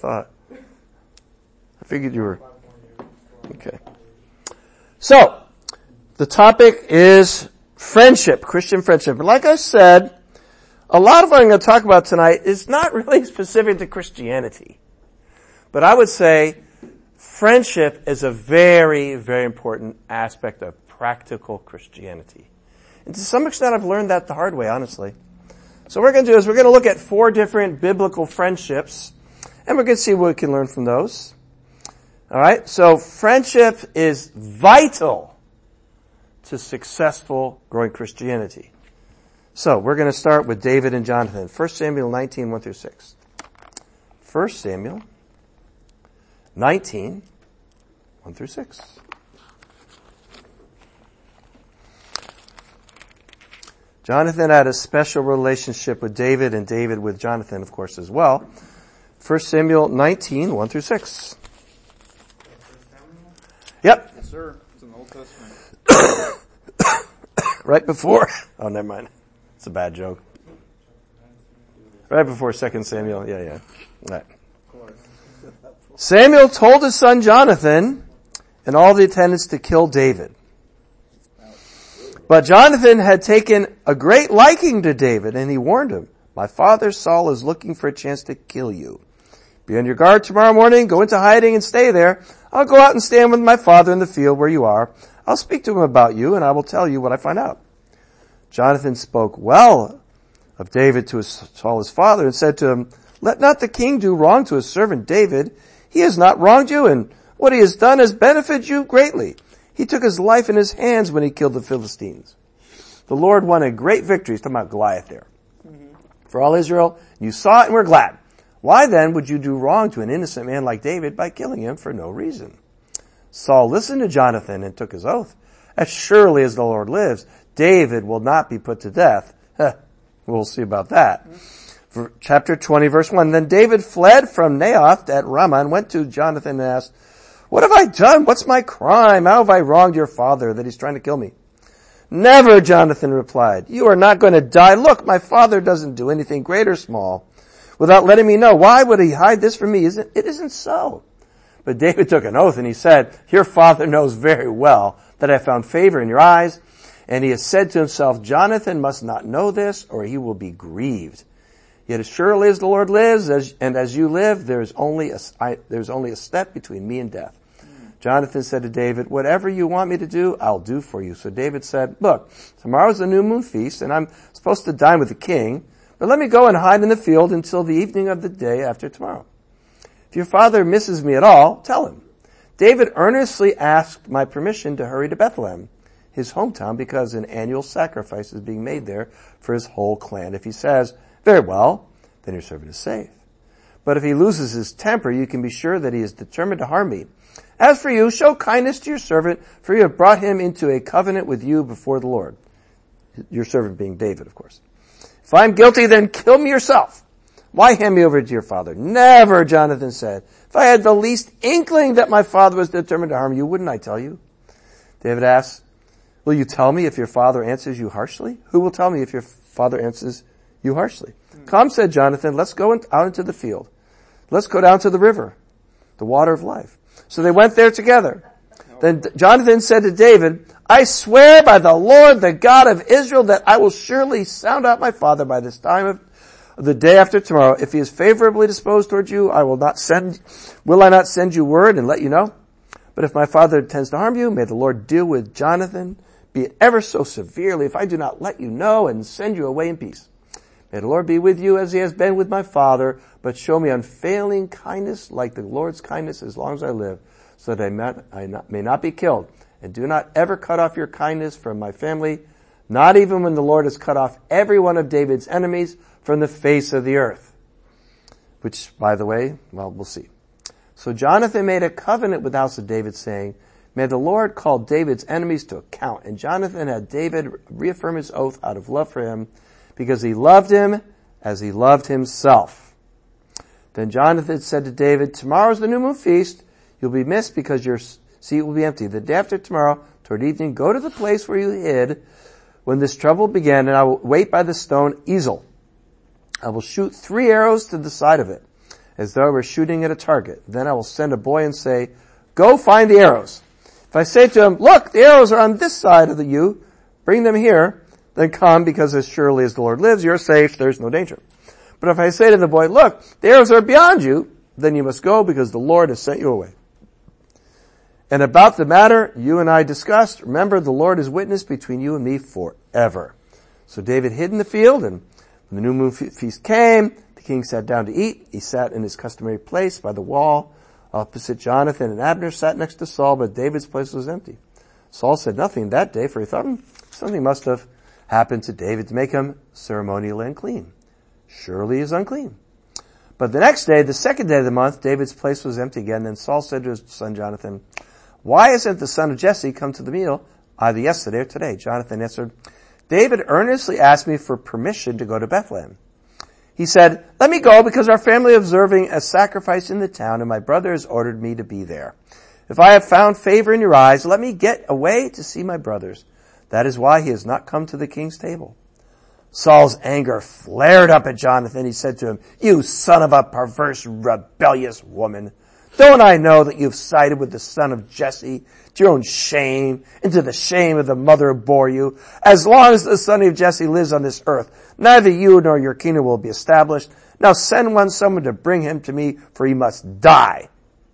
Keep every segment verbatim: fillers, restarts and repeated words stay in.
thought. I figured you were. Okay. So, the topic is friendship, Christian friendship. And like I said, a lot of what I'm going to talk about tonight is not really specific to Christianity. But I would say friendship is a very, very important aspect of practical Christianity. And to some extent, I've learned that the hard way, honestly. So what we're going to do is we're going to look at four different biblical friendships, and we're going to see what we can learn from those. All right? So friendship is vital to successful growing Christianity. So we're going to start with David and Jonathan. First Samuel nineteen, one through six. First Samuel nineteen, one through six. Jonathan had a special relationship with David, and David with Jonathan, of course, as well. First Samuel nineteen, one through six. Yep. Yes, sir. It's in the Old Testament. Right before, oh, never mind. It's a bad joke. Right before Second Samuel, yeah, yeah. Right. Samuel told his son Jonathan and all the attendants to kill David. But Jonathan had taken a great liking to David, and he warned him, "My father Saul is looking for a chance to kill you. Be on your guard tomorrow morning, go into hiding and stay there. I'll go out and stand with my father in the field where you are. I'll speak to him about you, and I will tell you what I find out." Jonathan spoke well of David to his, Saul his father, and said to him, "Let not the king do wrong to his servant David. He has not wronged you, and what he has done has benefited you greatly. He took his life in his hands when he killed the Philistines. The Lord won a great victory." He's talking about Goliath there. Mm-hmm. "For all Israel, you saw it and were glad. Why then would you do wrong to an innocent man like David by killing him for no reason?" Saul listened to Jonathan and took his oath. "As surely as the Lord lives, David will not be put to death." We'll see about that. Mm-hmm. Chapter twenty, verse one. Then David fled from Naioth at Ramah and went to Jonathan and asked, "What have I done? What's my crime? How have I wronged your father that he's trying to kill me?" "Never," Jonathan replied. "You are not going to die. Look, my father doesn't do anything great or small without letting me know. Why would he hide this from me? Isn't, it isn't so." But David took an oath and he said, "Your father knows very well that I found favor in your eyes." And he has said to himself, "Jonathan must not know this or he will be grieved. Yet as surely as the Lord lives as, and as you live, there's only a, I, there's only a step between me and death." Jonathan said to David, "Whatever you want me to do, I'll do for you." So David said, "Look, tomorrow's the new moon feast, and I'm supposed to dine with the king, but let me go and hide in the field until the evening of the day after tomorrow. If your father misses me at all, tell him." David earnestly asked my permission to hurry to Bethlehem, his hometown, because an annual sacrifice is being made there for his whole clan. If he says, "Very well," then your servant is safe. But if he loses his temper, you can be sure that he is determined to harm me. As for you, show kindness to your servant, for you have brought him into a covenant with you before the Lord." Your servant being David, of course. "If I'm guilty, then kill me yourself. Why hand me over to your father?" "Never," Jonathan said. "If I had the least inkling that my father was determined to harm you, wouldn't I tell you?" David asked, "Will you tell me if your father answers you harshly?" "Who will tell me if your father answers you harshly?" Mm-hmm. "Come," said Jonathan, "let's go out into the field. Let's go down to the river, the water of life." So they went there together. Then Jonathan said to David, "I swear by the Lord, the God of Israel, that I will surely sound out my father by this time of the day after tomorrow. If he is favorably disposed towards you, I will not send, will I not send you word and let you know? But if my father intends to harm you, may the Lord deal with Jonathan, be it ever so severely, if I do not let you know and send you away in peace. May the Lord be with you as he has been with my father, but show me unfailing kindness like the Lord's kindness as long as I live, so that I may, I not, may not be killed. And do not ever cut off your kindness from my family, not even when the Lord has cut off every one of David's enemies from the face of the earth." Which, by the way, well, we'll see. So Jonathan made a covenant with the house of David, saying, "May the Lord call David's enemies to account." And Jonathan had David reaffirm his oath out of love for him, because he loved him as he loved himself. Then Jonathan said to David, "Tomorrow's the new moon feast. You'll be missed because your seat will be empty. The day after tomorrow, toward evening, go to the place where you hid when this trouble began, and I will wait by the stone Ezel. I will shoot three arrows to the side of it. as though I were shooting at a target. Then I will send a boy and say, go find the arrows. If I say to him, look, the arrows are on this side of the U, bring them here, then come, because as surely as the Lord lives, you're safe, there's no danger. But if I say to the boy, look, the arrows are beyond you, then you must go, because the Lord has sent you away. And about the matter you and I discussed, remember, the Lord is witness between you and me forever. So David hid in the field, and when the new moon feast came, the king sat down to eat. He sat in his customary place by the wall. Opposite Jonathan and Abner sat next to Saul, but David's place was empty. Saul said nothing that day, for he thought, hmm, something must have happened to David to make him ceremonially unclean. Surely he is unclean. But the next day, the second day of the month, David's place was empty again. Then Saul said to his son Jonathan, why hasn't the son of Jesse come to the meal either yesterday or today? Jonathan answered, David earnestly asked me for permission to go to Bethlehem. He said, let me go because our family is observing a sacrifice in the town and my brother has ordered me to be there. If I have found favor in your eyes, let me get away to see my brothers. That is why he has not come to the king's table. Saul's anger flared up at Jonathan. He said to him, you son of a perverse, rebellious woman. Don't I know that you've sided with the son of Jesse to your own shame and to the shame of the mother who bore you? As long as the son of Jesse lives on this earth, neither you nor your kingdom will be established. Now send one someone to bring him to me, for he must die.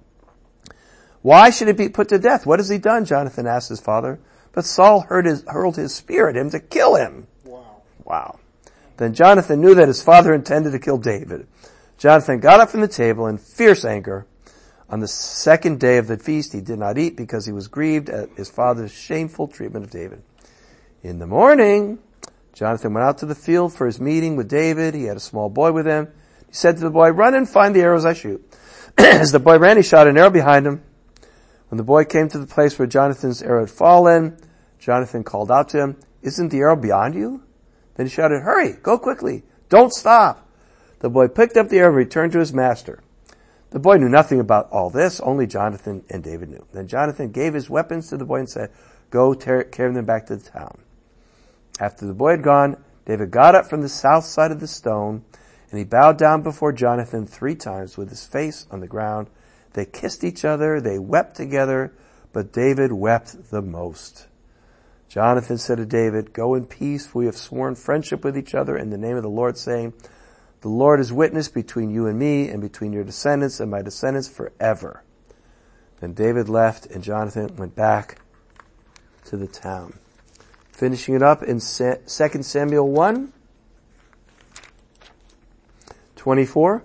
Why should he be put to death? What has he done? Jonathan asked his father. But Saul hurled his, hurled his spear at him to kill him. Wow. Wow. Then Jonathan knew that his father intended to kill David. Jonathan got up from the table in fierce anger. On the second day of the feast, he did not eat because he was grieved at his father's shameful treatment of David. In the morning, Jonathan went out to the field for his meeting with David. He had a small boy with him. He said to the boy, run and find the arrows I shoot. As the boy ran, he shot an arrow behind him. When the boy came to the place where Jonathan's arrow had fallen, Jonathan called out to him, isn't the arrow beyond you? Then he shouted, hurry, go quickly, don't stop. The boy picked up the arrow and returned to his master. The boy knew nothing about all this, only Jonathan and David knew. Then Jonathan gave his weapons to the boy and said, go tear, carry them back to the town. After the boy had gone, David got up from the south side of the stone, and he bowed down before Jonathan three times with his face on the ground. They kissed each other, they wept together, but David wept the most. Jonathan said to David, go in peace, for we have sworn friendship with each other in the name of the Lord, saying, the Lord is witness between you and me and between your descendants and my descendants forever. Then David left and Jonathan went back to the town. Finishing it up in Second Samuel one, twenty-four.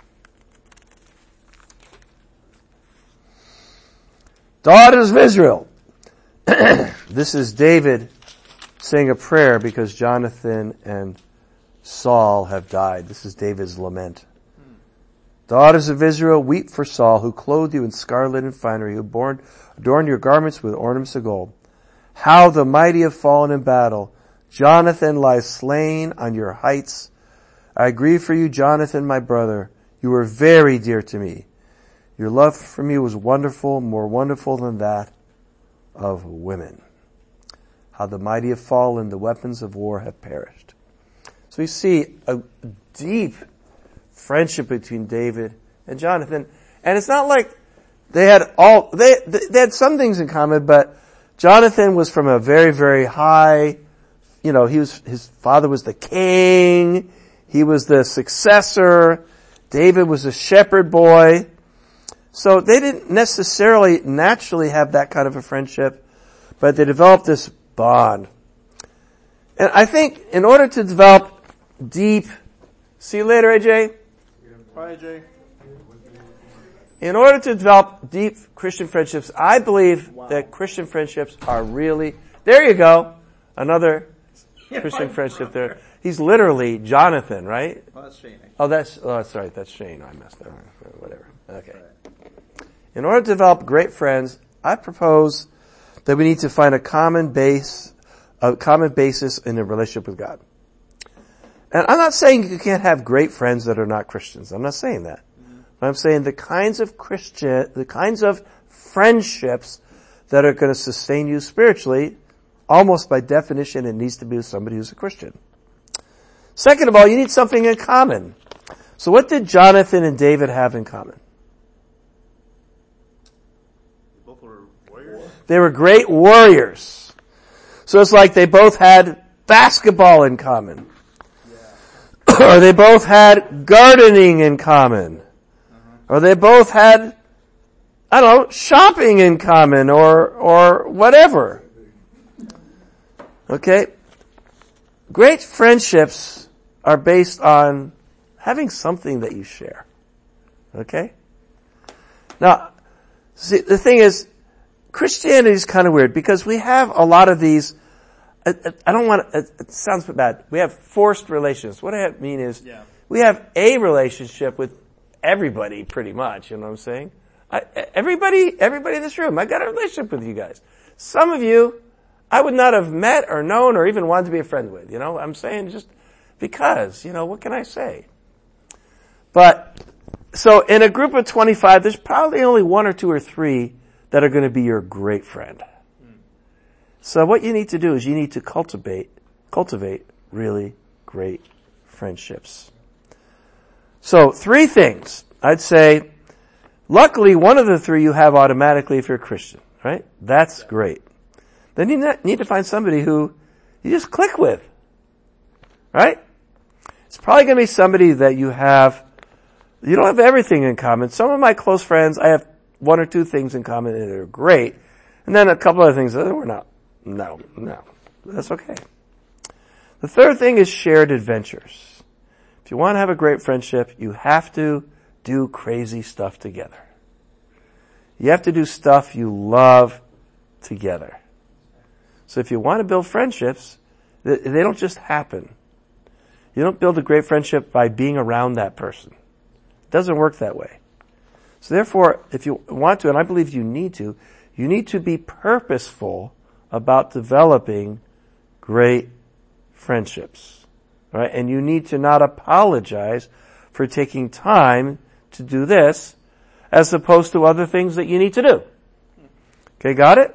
Daughters of Israel. This is David saying a prayer because Jonathan and Saul have died. This is David's lament. Hmm. Daughters of Israel, weep for Saul, who clothed you in scarlet and finery, who born, adorned your garments with ornaments of gold. How the mighty have fallen in battle. Jonathan lies slain on your heights. I grieve for you, Jonathan, my brother. You were very dear to me. Your love for me was wonderful, more wonderful than that of women. How the mighty have fallen, the weapons of war have perished. So we see a deep friendship between David and Jonathan. And it's not like they had all, they, they had some things in common, but Jonathan was from a very, very high, you know, he was, his father was the king. He was the successor. David was a shepherd boy. So they didn't necessarily naturally have that kind of a friendship, but they developed this bond. And I think in order to develop deep, see you later, A J. Bye, A J. In order to develop deep Christian friendships, I believe Wow. that Christian friendships are really, there you go, another Christian friendship there. He's literally Jonathan, right? Oh, that's Shane. Oh, that's, oh, that's right, that's Shane. I messed up. Whatever. Okay. In order to develop great friends, I propose that we need to find a common base, a common basis in a relationship with God. And I'm not saying you can't have great friends that are not Christians. I'm not saying that. Mm-hmm. But I'm saying the kinds of Christian, the kinds of friendships that are going to sustain you spiritually, almost by definition, it needs to be with somebody who's a Christian. Second of all, you need something in common. So what did Jonathan and David have in common? Both were warriors. They were great warriors. So it's like they both had basketball in common. Yeah. Or they both had gardening in common. Uh-huh. Or they both had, I don't know, shopping in common or, or whatever. Okay? Great friendships are based on having something that you share. Okay? Now, see, the thing is, Christianity is kind of weird because we have a lot of these, I, I don't want to, it sounds bad, we have forced relations. What I mean is, yeah. we have a relationship with everybody pretty much, you know what I'm saying? I, everybody, everybody in this room, I got a relationship with you guys. Some of you, I would not have met or known or even wanted to be a friend with, you know? I'm saying just because, you know, what can I say? But, so in a group of twenty-five, there's probably only one or two or three that are going to be your great friend. So what you need to do is you need to cultivate, cultivate really great friendships. So three things. I'd say, luckily one of the three you have automatically if you're a Christian, right? That's great. Then you need to find somebody who you just click with, right? It's probably going to be somebody that you have, you don't have everything in common. Some of my close friends, I have one or two things in common and they're great. And then a couple other things that we're not. No, no. That's okay. The third thing is shared adventures. If you want to have a great friendship, you have to do crazy stuff together. You have to do stuff you love together. So if you want to build friendships, they don't just happen. You don't build a great friendship by being around that person. It doesn't work that way. So therefore, if you want to, and I believe you need to, you need to be purposeful about developing great friendships. Right? And you need to not apologize for taking time to do this as opposed to other things that you need to do. Okay, got it?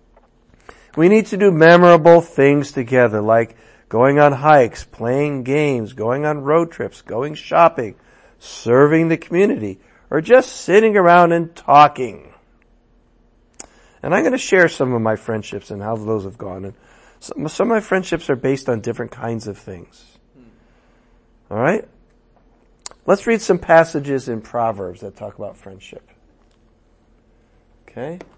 We need to do memorable things together, like going on hikes, playing games, going on road trips, going shopping, serving the community, or just sitting around and talking. And I'm going to share some of my friendships and how those have gone. And some, some of my friendships are based on different kinds of things. All right? Let's read some passages in Proverbs that talk about friendship. Okay?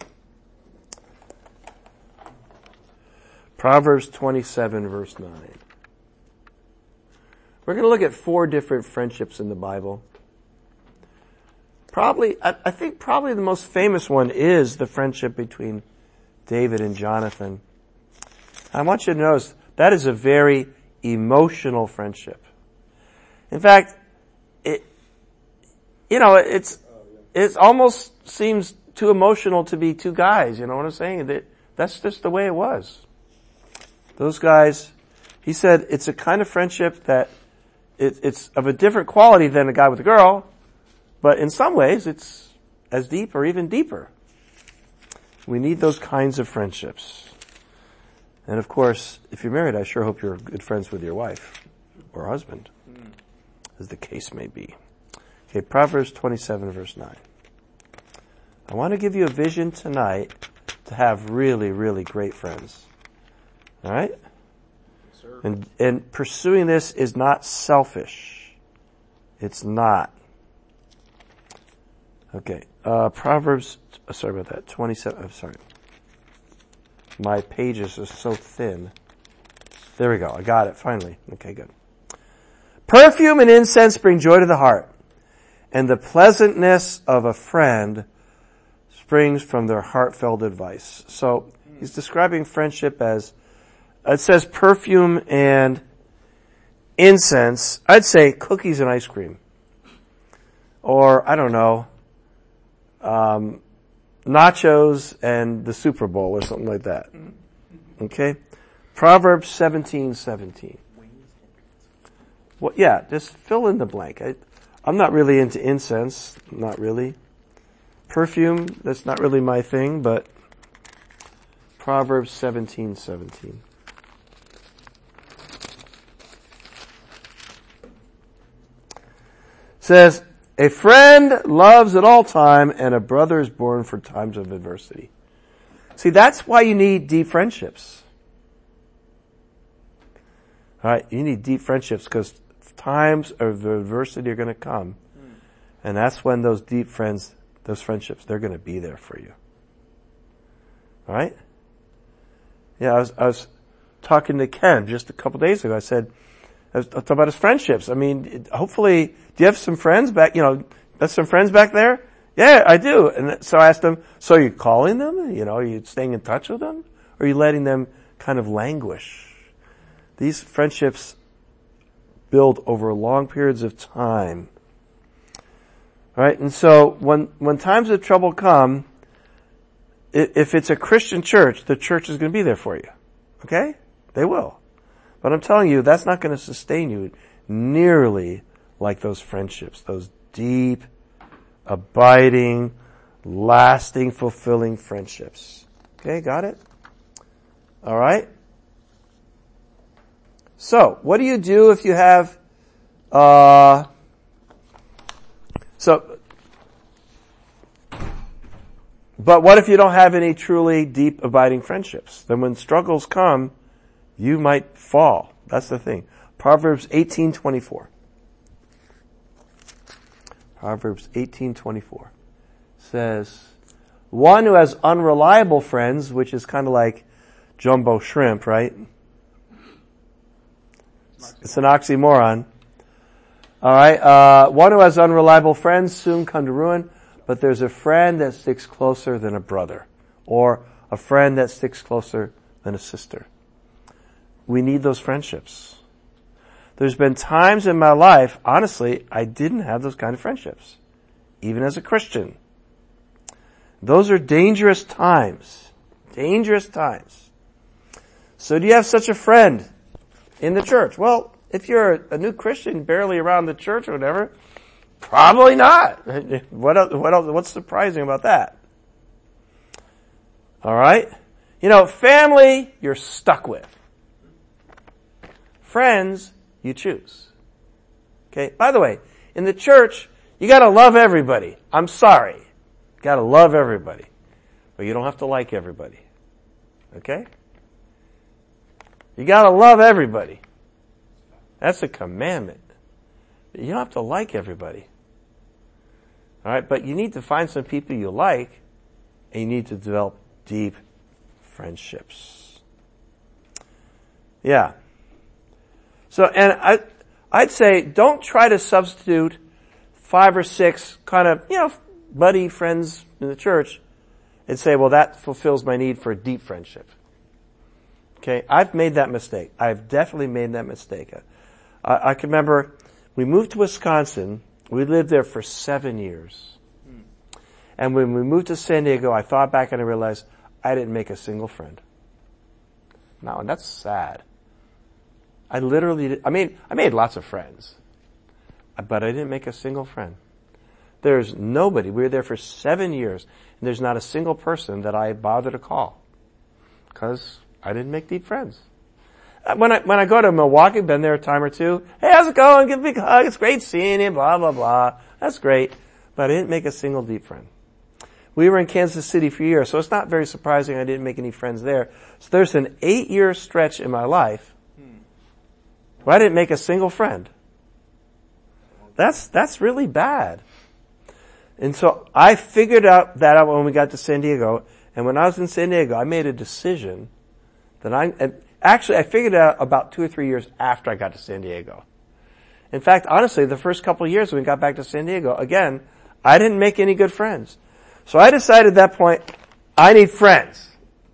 Proverbs twenty-seven, verse nine. We're going to look at four different friendships in the Bible. Probably, I, I think probably the most famous one is the friendship between David and Jonathan. I want you to notice that is a very emotional friendship. In fact, it, you know, it's, it almost seems too emotional to be two guys, you know what I'm saying? That, that's just the way it was. Those guys, he said, it's a kind of friendship that it, it's of a different quality than a guy with a girl, but in some ways it's as deep or even deeper. We need those kinds of friendships. And of course, if you're married, I sure hope you're good friends with your wife or husband, mm. as the case may be. Okay, Proverbs twenty-seven, verse nine. I want to give you a vision tonight to have really, really great friends. All right? Yes, sir. And, and pursuing this is not selfish. It's not. Okay. Uh, Proverbs, uh, sorry about that, twenty-seven, I'm sorry. My pages are so thin. There we go. I got it, finally. Okay, good. Perfume and incense bring joy to the heart, and the pleasantness of a friend springs from their heartfelt advice. So, he's describing friendship as it says perfume and incense. I'd say cookies and ice cream. Or, I don't know, um, nachos and the Super Bowl or something like that. Okay? Proverbs seventeen seventeen. Well, yeah, just fill in the blank. I, I'm not really into incense. Not really. Perfume, that's not really my thing, but Proverbs seventeen seventeen. says, a friend loves at all time and a brother is born for times of adversity. See, that's why you need deep friendships. Alright, you need deep friendships because times of adversity are going to come. And that's when those deep friends, those friendships, they're going to be there for you. Alright? Yeah, I was, I was talking to Ken just a couple days ago. I said, I was talking about his friendships. I mean, hopefully, do you have some friends back, you know, have some friends back there? Yeah, I do. And so I asked him, so are you calling them? You know, are you staying in touch with them? Or are you letting them kind of languish? These friendships build over long periods of time. Right? And so when, when times of trouble come, if it's a Christian church, the church is going to be there for you. Okay? They will. But I'm telling you, that's not going to sustain you nearly like those friendships, those deep, abiding, lasting, fulfilling friendships. Okay, got it? All right? So, what do you do if you have, uh, so, but what if you don't have any truly deep, abiding friendships? Then when struggles come, you might fall. That's the thing. Proverbs eighteen twenty-four. Proverbs eighteen twenty-four says, one who has unreliable friends, which is kind of like jumbo shrimp, right? It's an oxymoron. Alright, uh, one who has unreliable friends soon come to ruin, but there's a friend that sticks closer than a brother, or a friend that sticks closer than a sister. We need those friendships. There's been times in my life, honestly, I didn't have those kind of friendships, even as a Christian. Those are dangerous times. Dangerous times. So do you have such a friend in the church? Well, if you're a new Christian, barely around the church or whatever, probably not. What else, what else, what's surprising about that? Alright? You know, family, you're stuck with. Friends, you choose. Okay? By the way, in the church, you gotta love everybody. I'm sorry. You gotta love everybody. But you don't have to like everybody. Okay? You gotta love everybody. That's a commandment. You don't have to like everybody. Alright, but you need to find some people you like, and you need to develop deep friendships. Yeah. So, and I, I'd say don't try to substitute five or six kind of, you know, buddy friends in the church and say, well, that fulfills my need for a deep friendship. Okay, I've made that mistake. I've definitely made that mistake. I, I can remember we moved to Wisconsin. We lived there for seven years. Hmm. And when we moved to San Diego, I thought back and I realized I didn't make a single friend. Now, and that's sad. I literally did, I mean, I made lots of friends, but I didn't make a single friend. There's nobody. We were there for seven years, and there's not a single person that I bother to call because I didn't make deep friends. When I, when I go to Milwaukee, been there a time or two, hey, how's it going? Give me a big hug. It's great seeing you, blah, blah, blah. That's great. But I didn't make a single deep friend. We were in Kansas City for years, so it's not very surprising I didn't make any friends there. So there's an eight year stretch in my life where I didn't make a single friend. That's, that's really bad. And so I figured out that out when we got to San Diego, and when I was in San Diego, I made a decision that I, actually I figured it out about two or three years after I got to San Diego. In fact, honestly, the first couple of years when we got back to San Diego, again, I didn't make any good friends. So I decided at that point, I need friends.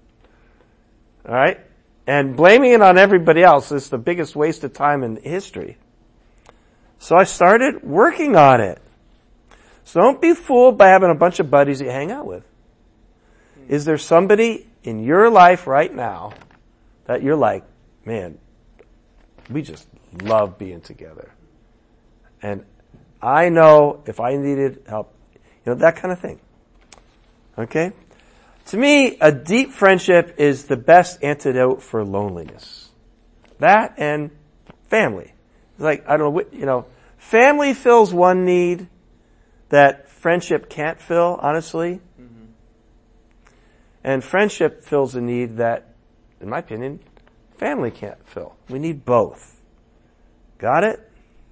Alright? And blaming it on everybody else is the biggest waste of time in history. So I started working on it. So don't be fooled by having a bunch of buddies that you hang out with. Is there somebody in your life right now that you're like, man, we just love being together. And I know if I needed help, you know, that kind of thing. Okay? To me, a deep friendship is the best antidote for loneliness. That and family. It's like, I don't know, you know, family fills one need that friendship can't fill, honestly. Mm-hmm. And friendship fills a need that, in my opinion, family can't fill. We need both. Got it?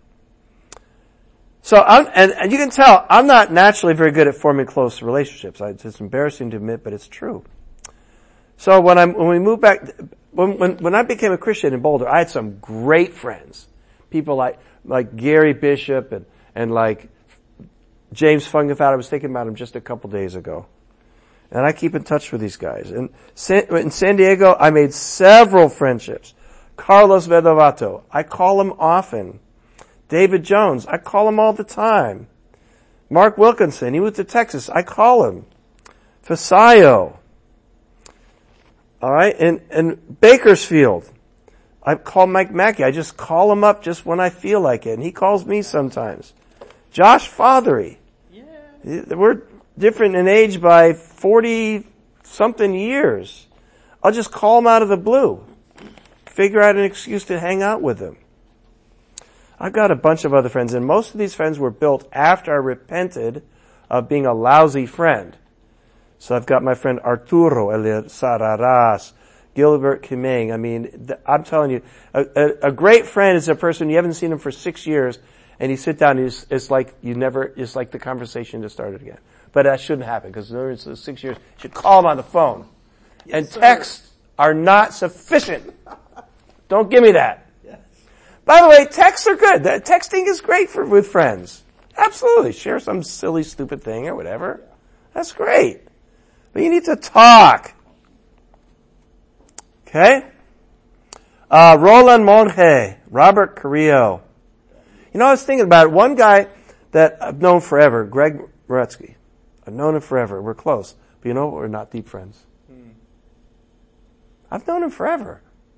So, I'm, and, and you can tell, I'm not naturally very good at forming close relationships. I, it's embarrassing to admit, but it's true. So when I when we moved back, when, when when I became a Christian in Boulder, I had some great friends, people like like Gary Bishop and and like James Fungenfeld. I was thinking about him just a couple days ago, and I keep in touch with these guys. And in San Diego, I made several friendships. Carlos Vedovato, I call him often. David Jones, I call him all the time. Mark Wilkinson, he moved to Texas, I call him. Fasayo. All right, and, and Bakersfield, I call Mike Mackey. I just call him up just when I feel like it, and he calls me sometimes. Josh Fothery. Yeah. We're different in age by forty-something years. I'll just call him out of the blue. Figure out an excuse to hang out with him. I've got a bunch of other friends, and most of these friends were built after I repented of being a lousy friend. So I've got my friend Arturo Eliel Sararas, Gilbert Kimeng. I mean, I'm telling you, a, a, a great friend is a person you haven't seen him for six years, and you sit down, and it's, it's like you never, it's like the conversation just started again. But that shouldn't happen, because in six years, you should call him on the phone. Yes, and texts sir. Are not sufficient. Don't give me that. Yes. By the way, texts are good. Texting is great for with friends. Absolutely. Share some silly, stupid thing or whatever. That's great. But you need to talk. Okay? Uh, Roland Monge, Robert Carrillo. You know, I was thinking about it. One guy that I've known forever, Greg Moretsky. I've known him forever. We're close. But you know what? We're not deep friends. Hmm. I've known him forever.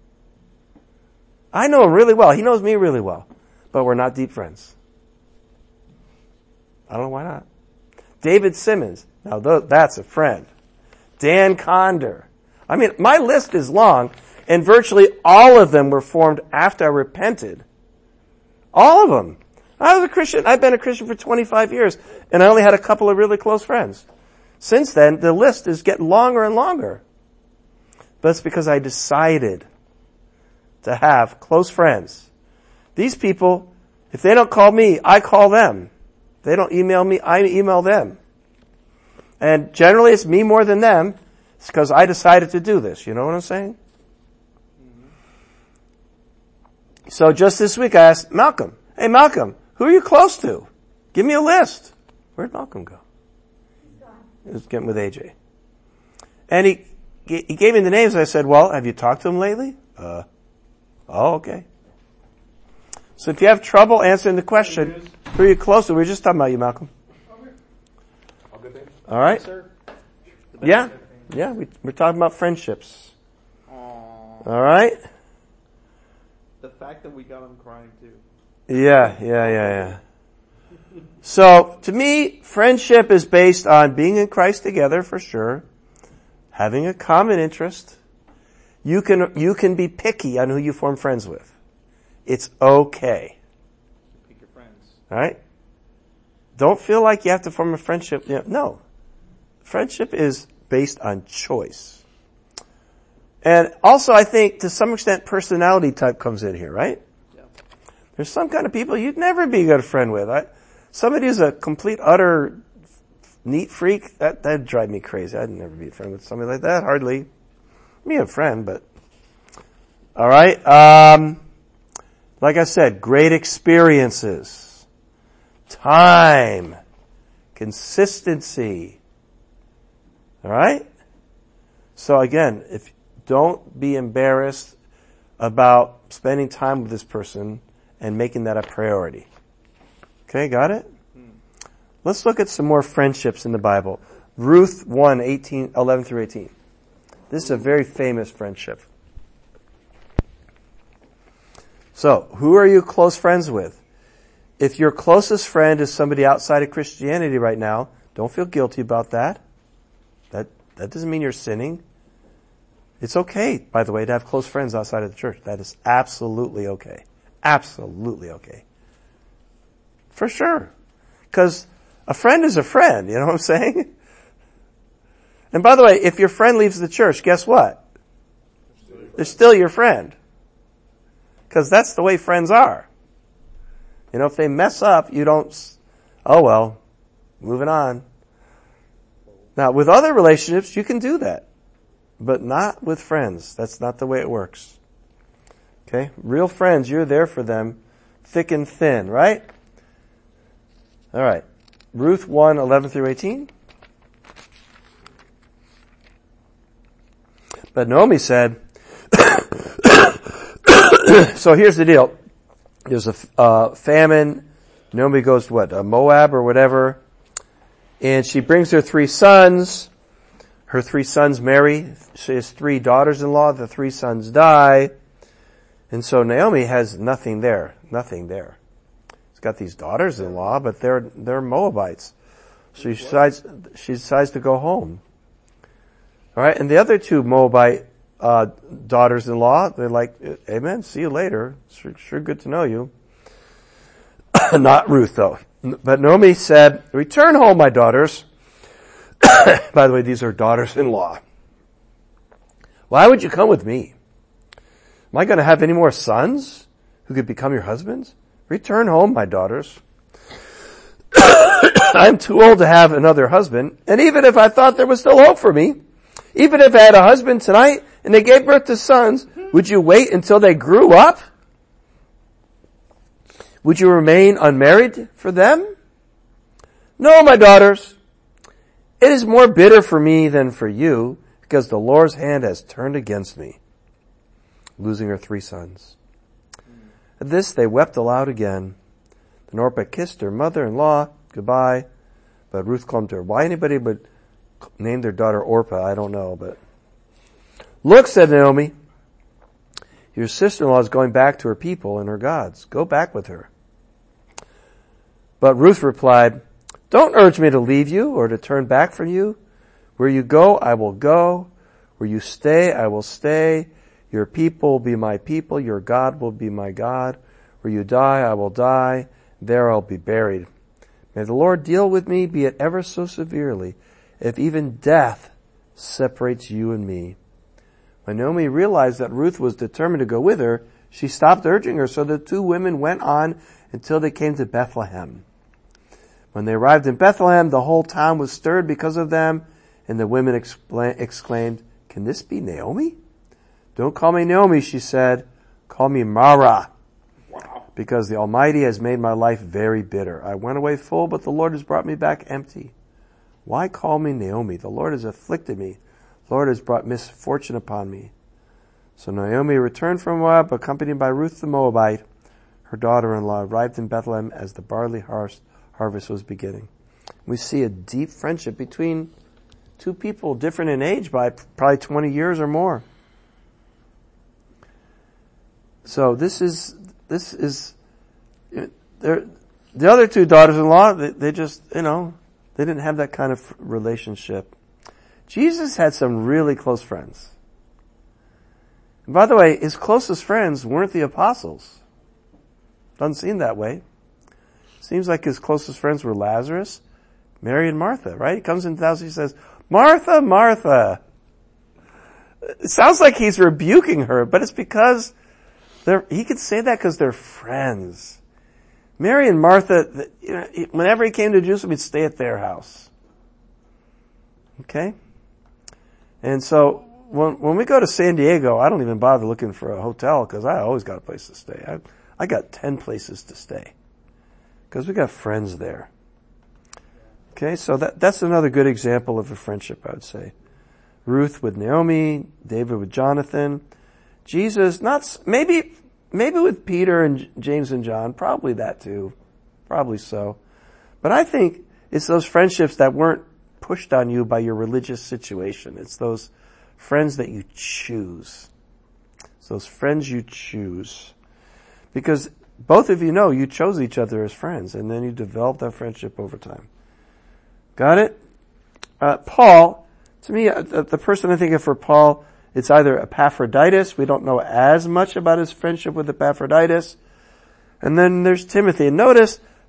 I know him really well. He knows me really well. But we're not deep friends. I don't know why not. David Simmons. Now, that's a friend. Dan Condor. I mean, my list is long, and virtually all of them were formed after I repented. All of them. I was a Christian. I've been a Christian for twenty-five years, and I only had a couple of really close friends. Since then, the list is getting longer and longer. But it's because I decided to have close friends. These people, if they don't call me, I call them. If they don't email me, I email them. And generally it's me more than them. It's because I decided to do this. You know what I'm saying? Mm-hmm. So just this week I asked Malcolm, hey Malcolm, who are you close to? Give me a list. Where'd Malcolm go? He's gone. He was getting with A J. And he, he gave me the names. I said, well, have you talked to him lately? Uh, oh, okay. So if you have trouble answering the question, who are you close to? We were just talking about you, Malcolm. All right. Yes, sir. Yeah. Yeah. We, we're talking about friendships. Aww. All right. The fact that we got him crying too. Yeah. Yeah. Yeah. Yeah. So to me, friendship is based on being in Christ together for sure, having a common interest. You can, you can be picky on who you form friends with. It's okay. Pick your friends. All right. Don't feel like you have to form a friendship. You know, no. Friendship is based on choice. And also, I think, to some extent, personality type comes in here, right? Yeah. There's some kind of people you'd never be a good friend with. I, somebody who's a complete, utter, neat freak, that, that'd drive me crazy. I'd never be a friend with somebody like that, hardly. Me a friend, but... All right. Um, like I said, great experiences. Time. Consistency. All right? So again, if don't be embarrassed about spending time with this person and making that a priority. Okay, got it? Hmm. Let's look at some more friendships in the Bible. Ruth one, eighteen, eleven through eighteen. This is a very famous friendship. So, who are you close friends with? If your closest friend is somebody outside of Christianity right now, don't feel guilty about that. That that doesn't mean you're sinning. It's okay, by the way, to have close friends outside of the church. That is absolutely okay. Absolutely okay. For sure. Because a friend is a friend, you know what I'm saying? And by the way, if your friend leaves the church, guess what? They're still your friend. Because that's the way friends are. You know, if they mess up, you don't, oh well, moving on. Now, with other relationships, you can do that. But not with friends. That's not the way it works. Okay? Real friends, you're there for them, thick and thin, right? All right. Ruth one, eleven through eighteen. But Naomi said, so here's the deal. There's a uh, famine. Naomi goes to what? Uh, Moab or whatever. And she brings her three sons. Her three sons marry. She has three daughters-in-law. The three sons die. And so Naomi has nothing there. Nothing there. She's got these daughters-in-law, but they're, they're Moabites. So she decides, she decides to go home. Alright, and the other two Moabite, uh, daughters-in-law, they're like, amen, see you later. Sure, sure good to know you. Not Ruth though. But Naomi said, return home, my daughters. By the way, these are daughters-in-law. Why would you come with me? Am I going to have any more sons who could become your husbands? Return home, my daughters. I'm too old to have another husband. And even if I thought there was still hope for me, even if I had a husband tonight and they gave birth to sons, would you wait until they grew up? Would you remain unmarried for them? No, my daughters. It is more bitter for me than for you, because the Lord's hand has turned against me, losing her three sons. At this they wept aloud again. Then Orpah kissed her mother-in-law goodbye, but Ruth clung to her. Why anybody would name their daughter Orpah, I don't know, but look, said Naomi, your sister-in-law is going back to her people and her gods. Go back with her. But Ruth replied, don't urge me to leave you or to turn back from you. Where you go, I will go. Where you stay, I will stay. Your people will be my people. Your God will be my God. Where you die, I will die. There I'll be buried. May the Lord deal with me, be it ever so severely, if even death separates you and me. When Naomi realized that Ruth was determined to go with her, she stopped urging her, so the two women went on until they came to Bethlehem. When they arrived in Bethlehem, the whole town was stirred because of them, and the women expl- exclaimed, can this be Naomi? Don't call me Naomi, she said. Call me Mara. Wow. Because the Almighty has made my life very bitter. I went away full, but the Lord has brought me back empty. Why call me Naomi? The Lord has afflicted me. The Lord has brought misfortune upon me. So Naomi returned from Moab, accompanied by Ruth the Moabite. Her daughter-in-law arrived in Bethlehem as the barley harvest harvest was beginning. We see a deep friendship between two people different in age by probably twenty years or more. So this is, this is, the other two daughters-in-law, they, they just, you know, they didn't have that kind of relationship. Jesus had some really close friends. And by the way, his closest friends weren't the apostles. Doesn't seem that way. Seems like his closest friends were Lazarus, Mary, and Martha, right? He comes into the house and he says, Martha, Martha. It sounds like he's rebuking her, but it's because they're, he could say that because they're friends. Mary and Martha, you know, whenever he came to Jerusalem, he'd stay at their house. Okay? And so, when, when we go to San Diego, I don't even bother looking for a hotel because I always got a place to stay. I, I got ten places to stay. Because we got friends there. Okay, so that, that's another good example of a friendship, I would say. Ruth with Naomi, David with Jonathan, Jesus, not, maybe, maybe with Peter and James and John, probably that too. Probably so. But I think it's those friendships that weren't pushed on you by your religious situation. It's those friends that you choose. It's those friends you choose. Because both of you know you chose each other as friends, and then you developed that friendship over time. Got it? Uh, Paul, to me, uh, the, the person I think of for Paul, it's either Epaphroditus. We don't know as much about his friendship with Epaphroditus. And then there's Timothy. And notice,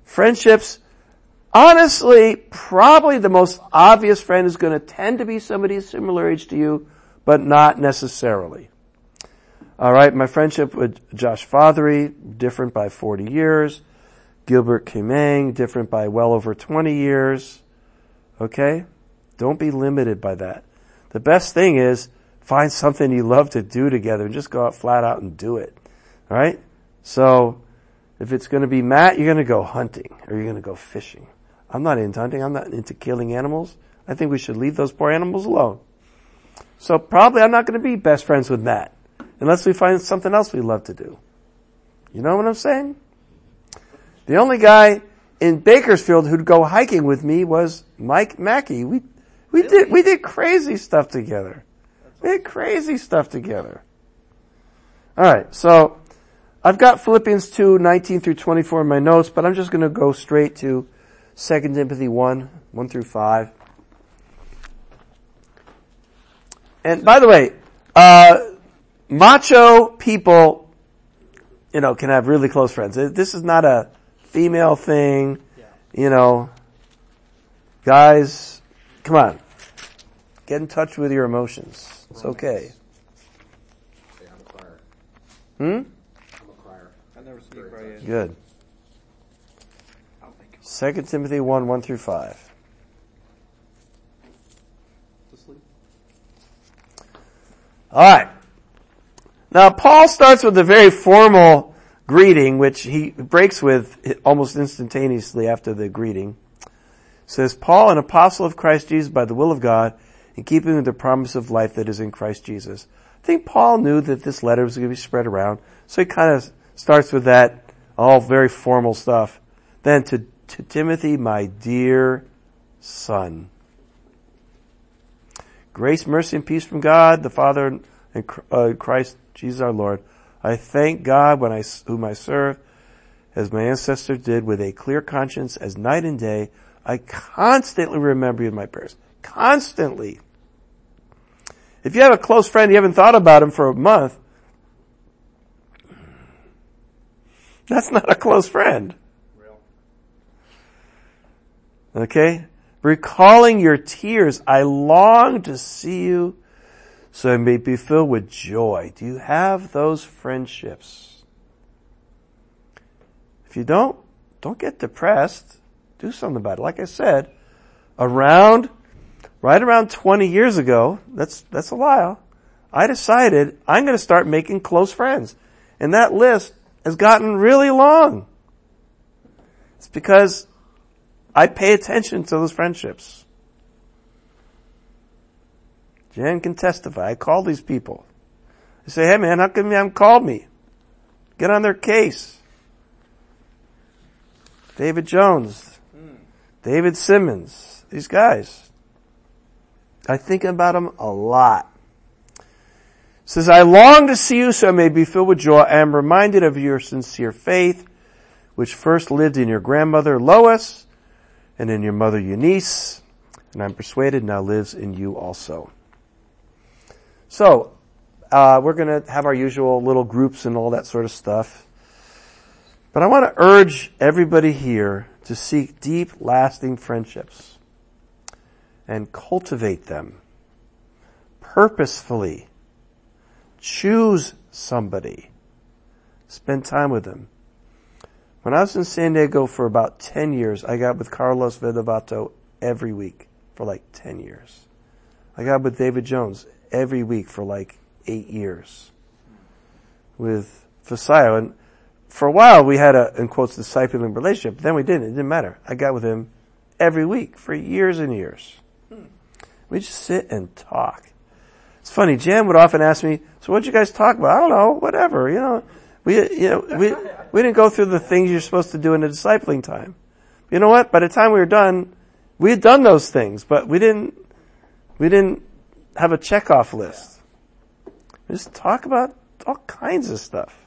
Friendships, honestly, probably the most obvious friend is going to tend to be somebody similar age to you, but not necessarily. All right, my friendship with Josh Fothery, different by forty years. Gilbert Kimang, different by well over twenty years. Okay? Don't be limited by that. The best thing is find something you love to do together and just go out flat out and do it. All right? So, if it's going to be Matt, you're going to go hunting or you're going to go fishing. I'm not into hunting. I'm not into killing animals. I think we should leave those poor animals alone. So probably I'm not going to be best friends with Matt unless we find something else we love to do. You know what I'm saying? The only guy in Bakersfield who'd go hiking with me was Mike Mackey. We, we did, we did crazy stuff together. We did crazy stuff together. Alright, so I've got Philippians two, nineteen through twenty-four in my notes, but I'm just going to go straight to Second Timothy one, one through five. And by the way, uh, macho people, you know, can have really close friends. This is not a female thing, you know. Guys, come on. Get in touch with your emotions. It's okay. I'm a crier. Hmm? I'm a crier. I never seen you cry yet. Good. Second Timothy one, one through five. To sleep. Alright. Now Paul starts with a very formal greeting, which he breaks with almost instantaneously after the greeting. It says, Paul, an apostle of Christ Jesus by the will of God, in keeping with the promise of life that is in Christ Jesus. I think Paul knew that this letter was going to be spread around, so he kind of starts with that, all very formal stuff. Then to, to Timothy, my dear son. Grace, mercy, and peace from God, the Father, and uh, Christ Jesus our Lord. I thank God when I, whom I serve, as my ancestors did, with a clear conscience, as night and day. I constantly remember you in my prayers. Constantly. If you have a close friend, you haven't thought about him for a month, that's not a close friend. Real. Okay? Recalling your tears, I long to see you so I may be filled with joy. Do you have those friendships? If you don't, don't get depressed. Do something about it. Like I said, around, right around twenty years ago, that's, that's a while, I decided I'm going to start making close friends. And that list has gotten really long. It's because I pay attention to those friendships. Jen can testify. I call these people. I say, hey man, how come you haven't called me? Get on their case. David Jones, David Simmons, these guys. I think about them a lot. It says, I long to see you so I may be filled with joy. I am reminded of your sincere faith, which first lived in your grandmother Lois and in your mother Eunice, and I'm persuaded now lives in you also. So, uh, we're going to have our usual little groups and all that sort of stuff. But I want to urge everybody here to seek deep, lasting friendships and cultivate them purposefully. Choose somebody. Spend time with them. When I was in San Diego for about ten years, I got with Carlos Vedavato every week for like ten years. I got with David Jones every week for like eight years. With Fasayo. And for a while we had a, in quotes, discipling relationship. Then we didn't. It didn't matter. I got with him every week for years and years. We just sit and talk. It's funny. Jan would often ask me, so what'd you guys talk about? I don't know. Whatever. You know, we, you know, we, we didn't go through the things you're supposed to do in a discipling time. You know what? By the time we were done, we had done those things, but we didn't, we didn't have a checkoff list. We just talk about all kinds of stuff.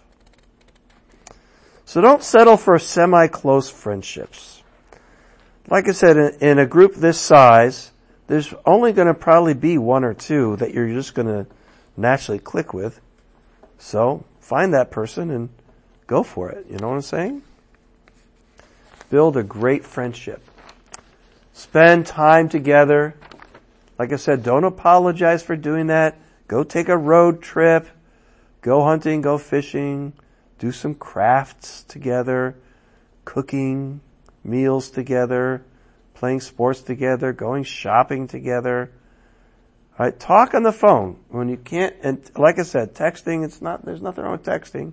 So don't settle for semi-close friendships. Like I said, in, in a group this size, there's only going to probably be one or two that you're just going to naturally click with. So find that person and go for it. You know what I'm saying? build a great friendship. Spend time together. Like I said, don't apologize for doing that. Go take a road trip. Go hunting, go fishing. Do some crafts together. Cooking, meals together. Playing sports together. Going shopping together. All right, talk on the phone when you can't, and like I said, texting, it's not, there's nothing wrong with texting.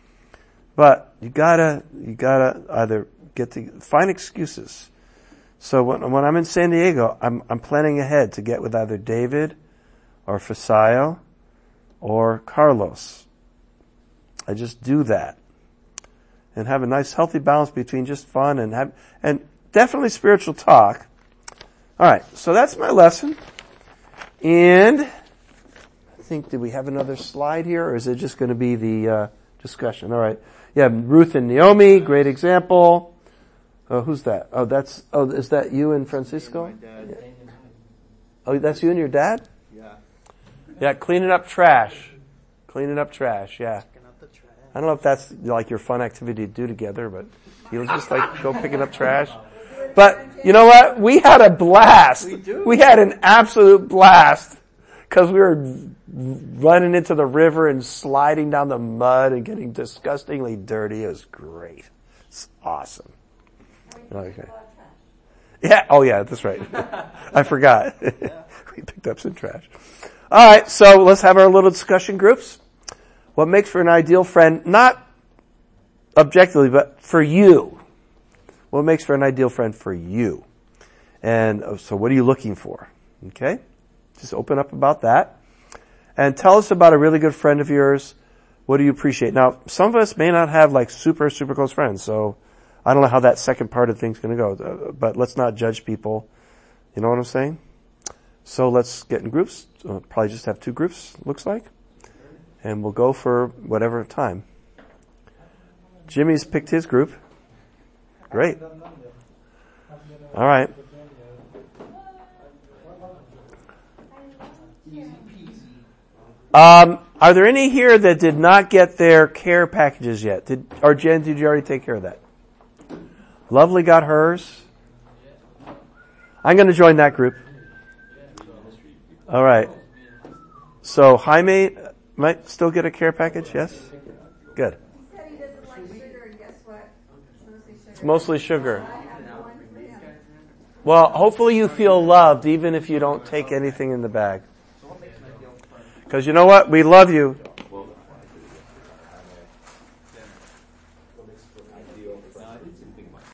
But you gotta, you gotta either get to, find excuses. So when, when I'm in San Diego, I'm, I'm planning ahead to get with either David or Fasayo or Carlos. I just do that. And have a nice healthy balance between just fun and have, and definitely spiritual talk. Alright, so that's my lesson. And I think, did we have another slide here, or is it just going to be the uh, discussion? All right. Yeah, Ruth and Naomi, great example. Oh, who's that? Oh, that's, oh, is that you and Francisco? My dad. Yeah. Oh, that's you and your dad? Yeah. Yeah, cleaning up trash. Cleaning up trash, yeah. I don't know if that's like your fun activity to do together, but you'll just like go picking up trash. But you know what? We had a blast. We do. We had an absolute blast because we were running into the river and sliding down the mud and getting disgustingly dirty. It was great. It's awesome. Okay. Yeah. Oh yeah, that's right. I forgot. We picked up some trash. All right. So let's have our little discussion groups. What makes for an ideal friend? Not objectively, but for you. What makes for an ideal friend for you? And so what are you looking for? Okay? Just open up about that. And tell us about a really good friend of yours. What do you appreciate? Now, some of us may not have like super, super close friends, so I don't know how that second part of the thing's gonna go, but let's not judge people. You know what I'm saying? So let's get in groups. Uh, probably just have two groups, looks like. And we'll go for whatever time. Jimmy's picked his group. Great. All right. Um, are there any here that did not get their care packages yet? Did, or Jen, did you already take care of that? Lovely got hers. I'm going to join that group. All right. So Jaime might still get a care package, yes? Good. He said he doesn't like sugar, and guess what? It's mostly sugar. Well, hopefully you feel loved even if you don't take anything in the bag. Because you know what? We love you.